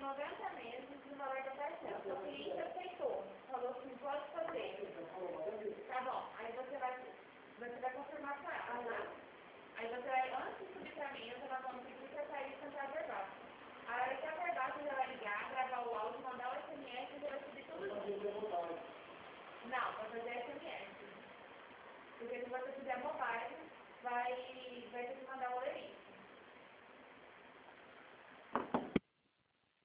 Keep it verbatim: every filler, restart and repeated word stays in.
noventa meses no valor da parcela. Seu cliente aceitou, falou que pode fazer. Tá bom, aí você vai, você vai confirmar com ela, tá? Aí você vai, antes de subir pra mim, eu nós vamos pedir pra sair e cantar a verbal. A hora que a verbal você vai ligar, gravar o áudio, mandar o S M S e você vai subir tudo junto. Não, vai fazer S M S. Porque se você fizer mobile, vai, vai ter que mandar o boletim.